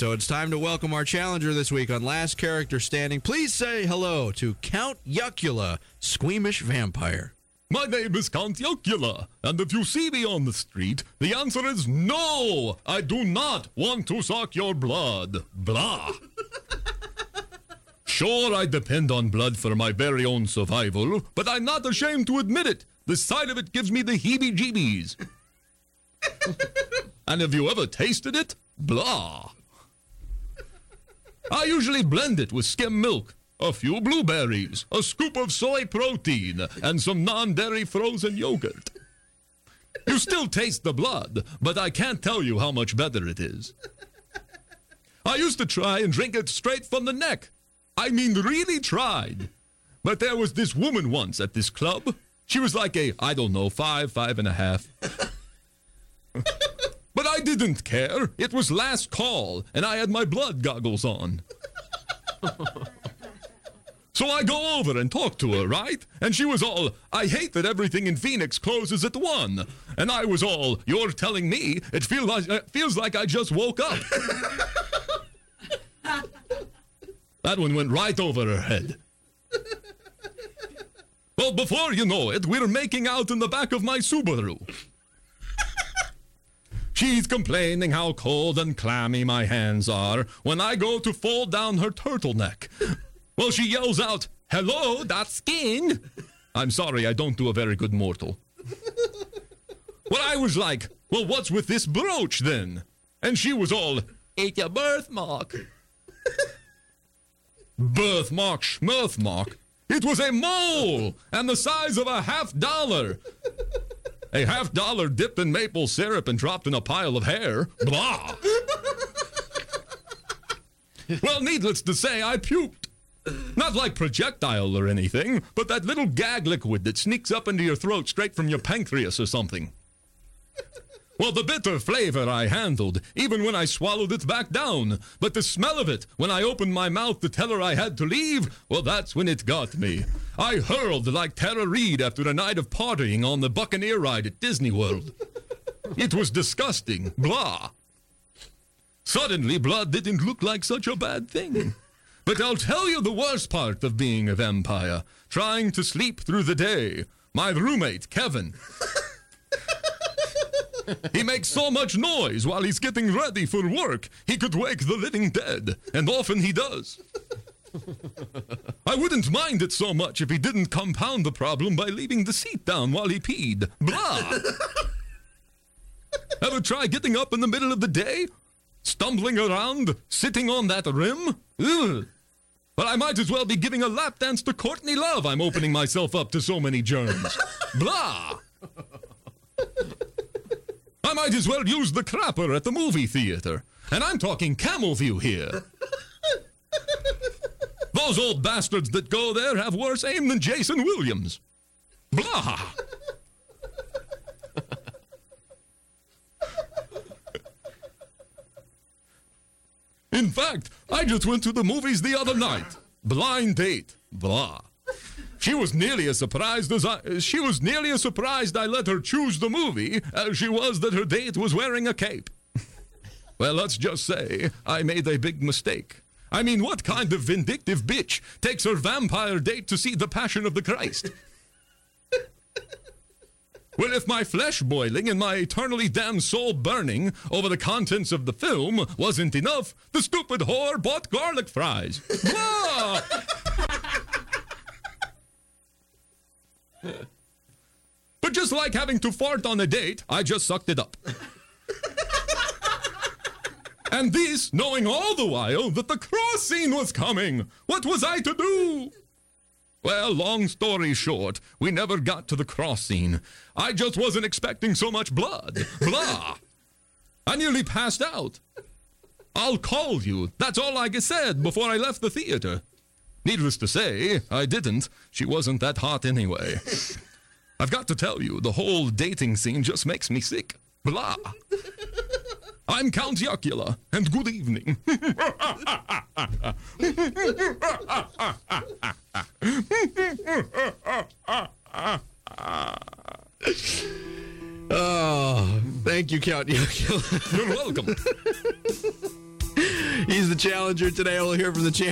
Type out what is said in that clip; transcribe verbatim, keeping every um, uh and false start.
So it's time to welcome our challenger this week on Last Character Standing. Please say hello to Count Yuckula, Squeamish Vampire. My name is Count Yuckula, and if you see me on the street, the answer is no! I do not want to suck your blood. Blah. Sure, I depend on blood for my very own survival, but I'm not ashamed to admit it. The sight of it gives me the heebie-jeebies. And have you ever tasted it? Blah. I usually blend it with skim milk, a few blueberries, a scoop of soy protein, and some non-dairy frozen yogurt. You still taste the blood, but I can't tell you how much better it is. I used to try and drink it straight from the neck. I mean, really tried. But there was this woman once at this club. She was like a, I don't know, five, five and a half. But I didn't care. It was last call, and I had my blood goggles on. So I go over and talk to her, right? And she was all, I hate that everything in Phoenix closes at one. And I was all, you're telling me it feel like, it feels like I just woke up. That one went right over her head. Well, before you know it, we're making out in the back of my Subaru. She's complaining how cold and clammy my hands are when I go to fold down her turtleneck. Well, she yells out, hello, that's skin. I'm sorry, I don't do a very good mortal. Well, I was like, well, what's with this brooch then? And she was all, it's a birthmark. Birthmark, schmirthmark. It was a mole and the size of a half dollar. A half dollar dipped in maple syrup and dropped in a pile of hair. Blah. Well, needless to say, I puked. Not like projectile or anything, but that little gag liquid that sneaks up into your throat straight from your pancreas or something. Well, the bitter flavor I handled, even when I swallowed it back down. But the smell of it, when I opened my mouth to tell her I had to leave, well, that's when it got me. I hurled like Tara Reid after a night of partying on the Buccaneer ride at Disney World. It was disgusting. Blah. Suddenly, blood didn't look like such a bad thing. But I'll tell you the worst part of being a vampire. Trying to sleep through the day. My roommate, Kevin. He makes so much noise while he's getting ready for work, he could wake the living dead, and often he does. I wouldn't mind it so much if he didn't compound the problem by leaving the seat down while he peed. Blah! Ever try getting up in the middle of the day? Stumbling around? Sitting on that rim? Ugh. But I might as well be giving a lap dance to Courtney Love. I'm opening myself up to so many germs. Blah! I might as well use the crapper at the movie theater. And I'm talking Camel View here. Those old bastards that go there have worse aim than Jason Williams. Blah! In fact, I just went to the movies the other night. Blind date. Blah. She was nearly as surprised as I, she was nearly as surprised I let her choose the movie as she was that her date was wearing a cape. Well, let's just say I made a big mistake. I mean, what kind of vindictive bitch takes her vampire date to see The Passion of the Christ? Well, if my flesh boiling and my eternally damned soul burning over the contents of the film wasn't enough, the stupid whore bought garlic fries. Blah! But just like having to fart on a date, I just sucked it up. And this, knowing all the while that the cross scene was coming. What was I to do? Well, long story short, we never got to the cross scene. I just wasn't expecting so much blood. Blah. I nearly passed out. I'll call you. That's all I said before I left the theater. Needless to say, I didn't. She wasn't that hot anyway. I've got to tell you, the whole dating scene just makes me sick. Blah. I'm Count Yuckula, and good evening. Oh, thank you, Count Yuckula. You're welcome. He's the challenger today. We'll hear from the champion.